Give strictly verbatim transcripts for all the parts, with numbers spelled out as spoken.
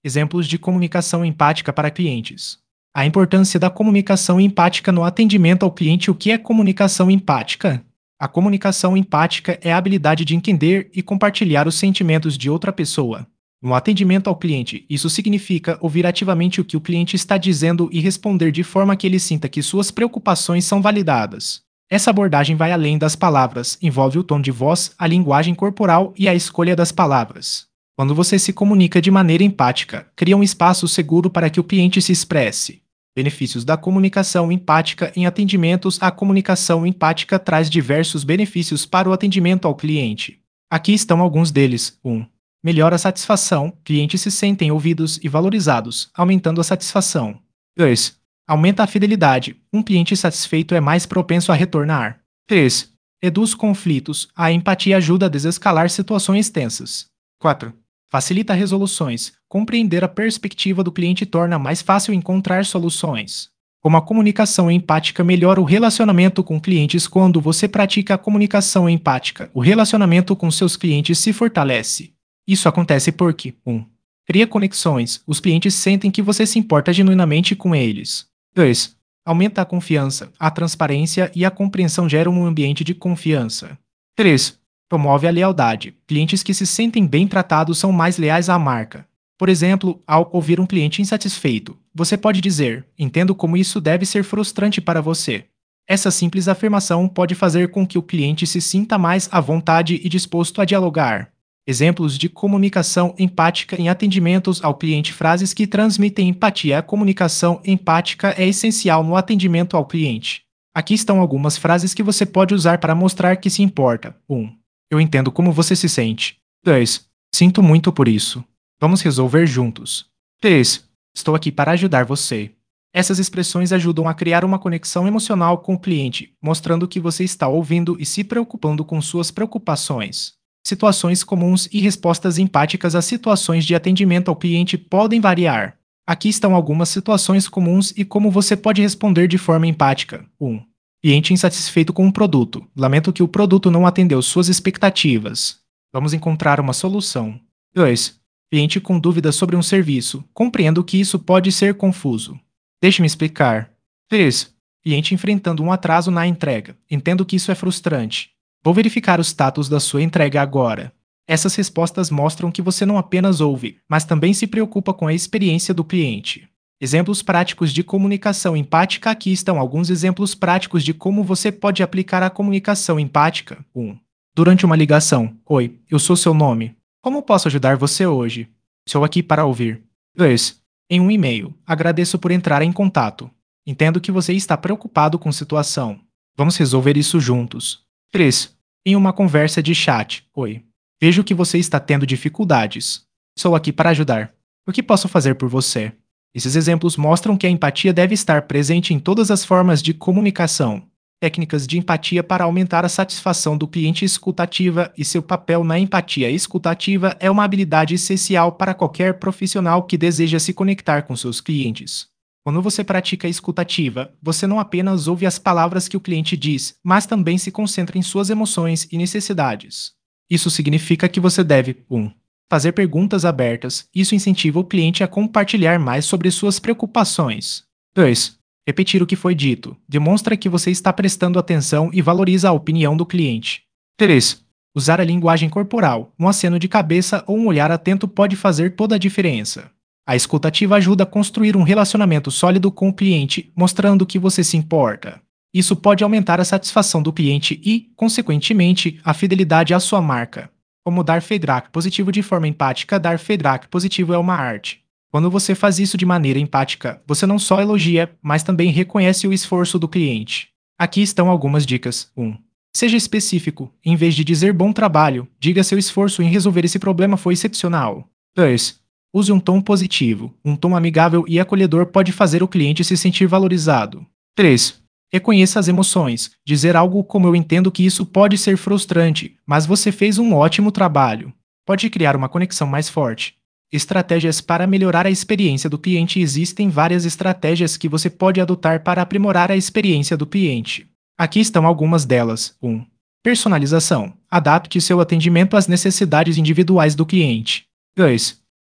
Exemplos de comunicação empática para clientes. A importância da comunicação empática no atendimento ao cliente. O que é comunicação empática? A comunicação empática é a habilidade de entender e compartilhar os sentimentos de outra pessoa. No atendimento ao cliente, isso significa ouvir ativamente o que o cliente está dizendo e responder de forma que ele sinta que suas preocupações são validadas. Essa abordagem vai além das palavras, envolve o tom de voz, a linguagem corporal e a escolha das palavras. Quando você se comunica de maneira empática, cria um espaço seguro para que o cliente se expresse. Benefícios da comunicação empática em atendimentos. A comunicação empática traz diversos benefícios para o atendimento ao cliente. Aqui estão alguns deles. um. Melhora a satisfação. Clientes se sentem ouvidos e valorizados, aumentando a satisfação. dois. Aumenta a fidelidade. Um cliente satisfeito é mais propenso a retornar. três. Reduz conflitos. A empatia ajuda a desescalar situações tensas. quatro. Facilita resoluções. Compreender a perspectiva do cliente torna mais fácil encontrar soluções. Como a comunicação empática melhora o relacionamento com clientes. Quando você pratica a comunicação empática, o relacionamento com seus clientes se fortalece. Isso acontece porque um. Cria conexões. Os clientes sentem que você se importa genuinamente com eles. dois. Aumenta a confiança. A transparência e a compreensão geram um ambiente de confiança. três. Promove a lealdade. Clientes que se sentem bem tratados são mais leais à marca. Por exemplo, ao ouvir um cliente insatisfeito, você pode dizer: "Entendo como isso deve ser frustrante para você." Essa simples afirmação pode fazer com que o cliente se sinta mais à vontade e disposto a dialogar. Exemplos de comunicação empática em atendimentos ao cliente. Frases que transmitem empatia. A comunicação empática é essencial no atendimento ao cliente. Aqui estão algumas frases que você pode usar para mostrar que se importa. um. Eu entendo como você se sente. dois. Sinto muito por isso. Vamos resolver juntos. três. Estou aqui para ajudar você. Essas expressões ajudam a criar uma conexão emocional com o cliente, mostrando que você está ouvindo e se preocupando com suas preocupações. Situações comuns e respostas empáticas. As situações de atendimento ao cliente podem variar. Aqui estão algumas situações comuns e como você pode responder de forma empática. um. Cliente insatisfeito com um produto. Lamento que o produto não atendeu suas expectativas. Vamos encontrar uma solução. dois. Cliente com dúvidas sobre um serviço. Compreendo que isso pode ser confuso. Deixe-me explicar. três. Cliente enfrentando um atraso na entrega. Entendo que isso é frustrante. Vou verificar o status da sua entrega agora. Essas respostas mostram que você não apenas ouve, mas também se preocupa com a experiência do cliente. Exemplos práticos de comunicação empática. Aqui estão alguns exemplos práticos de como você pode aplicar a comunicação empática. um. Durante uma ligação. Oi, eu sou seu nome. Como posso ajudar você hoje? Estou aqui para ouvir. dois. Em um e-mail. Agradeço por entrar em contato. Entendo que você está preocupado com a situação. Vamos resolver isso juntos. três. Em uma conversa de chat. Oi. Vejo que você está tendo dificuldades. Estou aqui para ajudar. O que posso fazer por você? Esses exemplos mostram que a empatia deve estar presente em todas as formas de comunicação. Técnicas de empatia para aumentar a satisfação do cliente. Escutativa e seu papel na empatia. Escutativa é uma habilidade essencial para qualquer profissional que deseja se conectar com seus clientes. Quando você pratica a escutativa, você não apenas ouve as palavras que o cliente diz, mas também se concentra em suas emoções e necessidades. Isso significa que você deve um. Fazer perguntas abertas. Isso incentiva o cliente a compartilhar mais sobre suas preocupações. dois. Repetir o que foi dito. Demonstra que você está prestando atenção e valoriza a opinião do cliente. três. Usar a linguagem corporal. Um aceno de cabeça ou um olhar atento pode fazer toda a diferença. A escutativa ajuda a construir um relacionamento sólido com o cliente, mostrando que você se importa. Isso pode aumentar a satisfação do cliente e, consequentemente, a fidelidade à sua marca. Como dar feedback positivo de forma empática. Dar feedback positivo é uma arte. Quando você faz isso de maneira empática, você não só elogia, mas também reconhece o esforço do cliente. Aqui estão algumas dicas. um. Seja específico. Em vez de dizer bom trabalho, diga seu esforço em resolver esse problema foi excepcional. dois. Use um tom positivo. Um tom amigável e acolhedor pode fazer o cliente se sentir valorizado. três. Reconheça as emoções. Dizer algo como "eu entendo que isso pode ser frustrante, mas você fez um ótimo trabalho." Pode criar uma conexão mais forte. Estratégias para melhorar a experiência do cliente. Existem várias estratégias que você pode adotar para aprimorar a experiência do cliente. Aqui estão algumas delas. um. Personalização. Adapte seu atendimento às necessidades individuais do cliente. dois.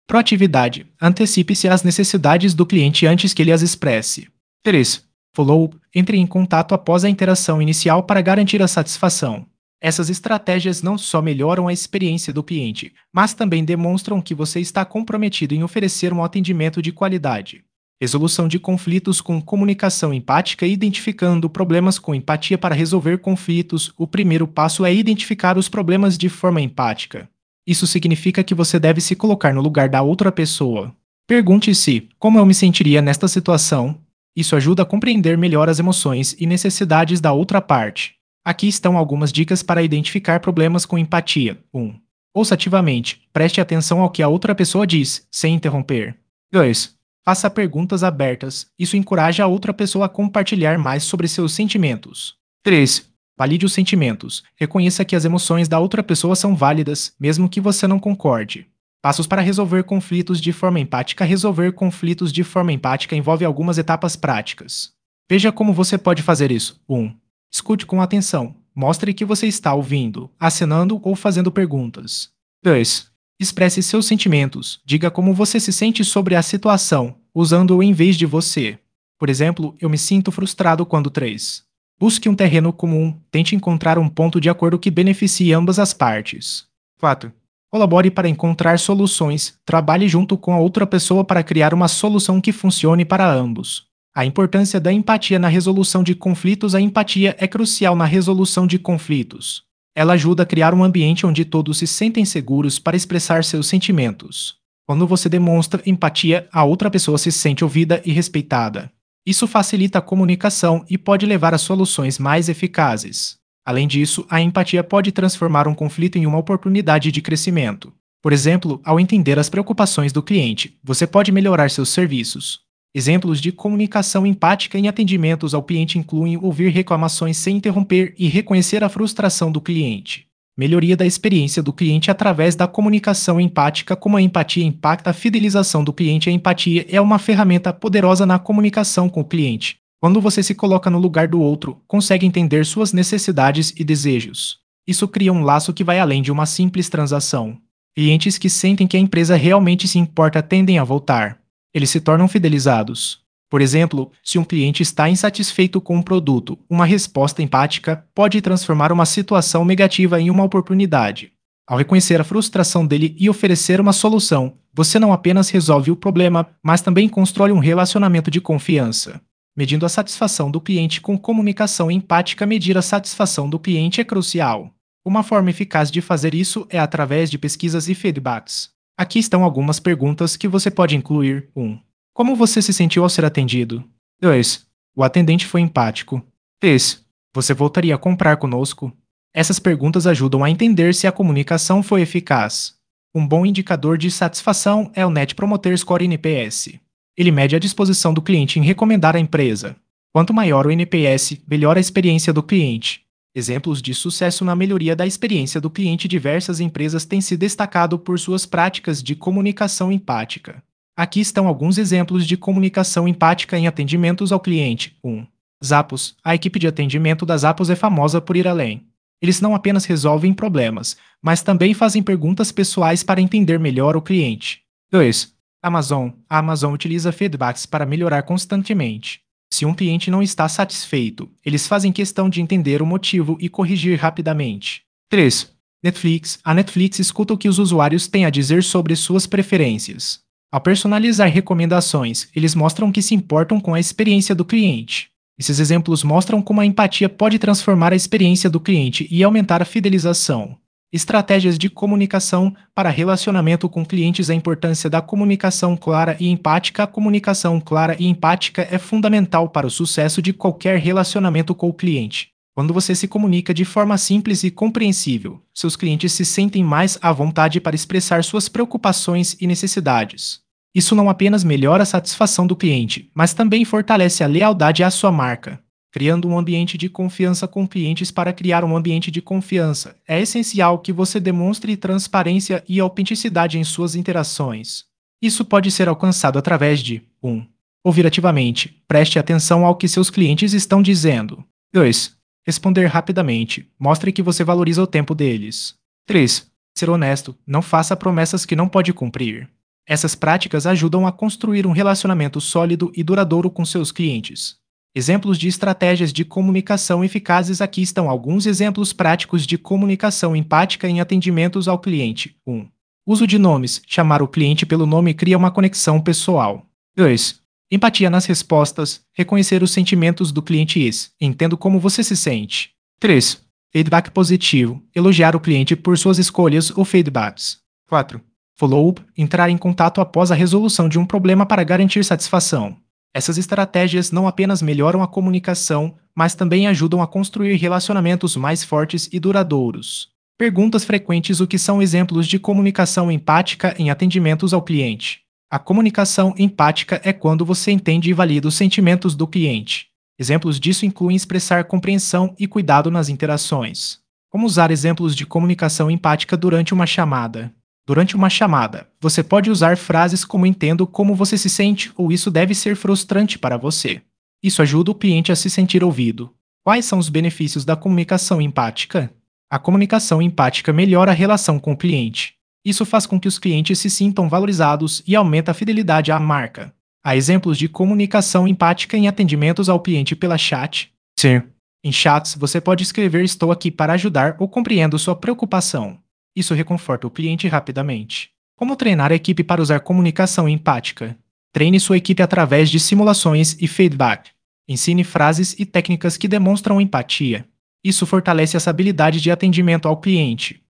Proatividade. Antecipe-se às necessidades do cliente antes que ele as expresse. três. Follow-up. Entre em contato após a interação inicial para garantir a satisfação. Essas estratégias não só melhoram a experiência do cliente, mas também demonstram que você está comprometido em oferecer um atendimento de qualidade. Resolução de conflitos com comunicação empática e identificando problemas com empatia para resolver conflitos. O primeiro passo é identificar os problemas de forma empática. Isso significa que você deve se colocar no lugar da outra pessoa. Pergunte-se: como eu me sentiria nesta situação? Isso ajuda a compreender melhor as emoções e necessidades da outra parte. Aqui estão algumas dicas para identificar problemas com empatia. um. Ouça ativamente. Preste atenção ao que a outra pessoa diz, sem interromper. dois. Faça perguntas abertas. Isso encoraja a outra pessoa a compartilhar mais sobre seus sentimentos. três. Valide os sentimentos. Reconheça que as emoções da outra pessoa são válidas, mesmo que você não concorde. Passos para resolver conflitos de forma empática. Resolver conflitos de forma empática envolve algumas etapas práticas. Veja como você pode fazer isso. um. Escute com atenção. Mostre que você está ouvindo, acenando ou fazendo perguntas. dois. Expresse seus sentimentos. Diga como você se sente sobre a situação, usando-o em vez de você. Por exemplo, eu me sinto frustrado quando três. Busque um terreno comum. Tente encontrar um ponto de acordo que beneficie ambas as partes. quatro. Colabore para encontrar soluções. Trabalhe junto com a outra pessoa para criar uma solução que funcione para ambos. A importância da empatia na resolução de conflitos. A empatia é crucial na resolução de conflitos. Ela ajuda a criar um ambiente onde todos se sentem seguros para expressar seus sentimentos. Quando você demonstra empatia, a outra pessoa se sente ouvida e respeitada. Isso facilita a comunicação e pode levar a soluções mais eficazes. Além disso, a empatia pode transformar um conflito em uma oportunidade de crescimento. Por exemplo, ao entender as preocupações do cliente, você pode melhorar seus serviços. Exemplos de comunicação empática em atendimentos ao cliente incluem ouvir reclamações sem interromper e reconhecer a frustração do cliente. Melhoria da experiência do cliente através da comunicação empática. Como a empatia impacta a fidelização do cliente. A empatia é uma ferramenta poderosa na comunicação com o cliente. Quando você se coloca no lugar do outro, consegue entender suas necessidades e desejos. Isso cria um laço que vai além de uma simples transação. Clientes que sentem que a empresa realmente se importa tendem a voltar. Eles se tornam fidelizados. Por exemplo, se um cliente está insatisfeito com um produto, uma resposta empática pode transformar uma situação negativa em uma oportunidade. Ao reconhecer a frustração dele e oferecer uma solução, você não apenas resolve o problema, mas também constrói um relacionamento de confiança. Medindo a satisfação do cliente com comunicação empática. Medir a satisfação do cliente é crucial. Uma forma eficaz de fazer isso é através de pesquisas e feedbacks. Aqui estão algumas perguntas que você pode incluir. um. Como você se sentiu ao ser atendido? dois. O atendente foi empático. três. Você voltaria a comprar conosco? Essas perguntas ajudam a entender se a comunicação foi eficaz. Um bom indicador de satisfação é o Net Promoter Score N P S. Ele mede a disposição do cliente em recomendar a empresa. Quanto maior o N P S, melhor a experiência do cliente. Exemplos de sucesso na melhoria da experiência do cliente. Diversas empresas têm se destacado por suas práticas de comunicação empática. Aqui estão alguns exemplos de comunicação empática em atendimentos ao cliente. um. Zappos. A equipe de atendimento da Zappos é famosa por ir além. Eles não apenas resolvem problemas, mas também fazem perguntas pessoais para entender melhor o cliente. dois. Amazon. A Amazon utiliza feedbacks para melhorar constantemente. Se um cliente não está satisfeito, eles fazem questão de entender o motivo e corrigir rapidamente. três. Netflix. A Netflix escuta o que os usuários têm a dizer sobre suas preferências. Ao personalizar recomendações, eles mostram que se importam com a experiência do cliente. Esses exemplos mostram como a empatia pode transformar a experiência do cliente e aumentar a fidelização. Estratégias de comunicação para relacionamento com clientes. A importância da comunicação clara e empática. A comunicação clara e empática é fundamental para o sucesso de qualquer relacionamento com o cliente. Quando você se comunica de forma simples e compreensível, seus clientes se sentem mais à vontade para expressar suas preocupações e necessidades. Isso não apenas melhora a satisfação do cliente, mas também fortalece a lealdade à sua marca. Criando um ambiente de confiança com clientes. Para criar um ambiente de confiança, é essencial que você demonstre transparência e autenticidade em suas interações. Isso pode ser alcançado através de um. Ouvir ativamente. Preste atenção ao que seus clientes estão dizendo. dois. Responder rapidamente. Mostre que você valoriza o tempo deles. três. Ser honesto. Não faça promessas que não pode cumprir. Essas práticas ajudam a construir um relacionamento sólido e duradouro com seus clientes. Exemplos de estratégias de comunicação eficazes. Aqui estão alguns exemplos práticos de comunicação empática em atendimentos ao cliente. um. Uso de nomes. Chamar o cliente pelo nome cria uma conexão pessoal. dois. Empatia nas respostas. Reconhecer os sentimentos do cliente e entendo como você se sente. três. Feedback positivo. Elogiar o cliente por suas escolhas ou feedbacks. quatro. Follow-up. Entrar em contato após a resolução de um problema para garantir satisfação. Essas estratégias não apenas melhoram a comunicação, mas também ajudam a construir relacionamentos mais fortes e duradouros. Perguntas frequentes. O que são exemplos de comunicação empática em atendimentos ao cliente? A comunicação empática é quando você entende e valida os sentimentos do cliente. Exemplos disso incluem expressar compreensão e cuidado nas interações. Como usar exemplos de comunicação empática durante uma chamada? Durante uma chamada, você pode usar frases como entendo como você se sente ou isso deve ser frustrante para você. Isso ajuda o cliente a se sentir ouvido. Quais são os benefícios da comunicação empática? A comunicação empática melhora a relação com o cliente. Isso faz com que os clientes se sintam valorizados e aumenta a fidelidade à marca. Há exemplos de comunicação empática em atendimentos ao cliente pela chat? Sim. Em chats, você pode escrever estou aqui para ajudar ou compreendo sua preocupação. Isso reconforta o cliente rapidamente. Como treinar a equipe para usar comunicação empática? Treine sua equipe através de simulações e feedback. Ensine frases e técnicas que demonstram empatia. Isso fortalece essa habilidade de atendimento ao cliente.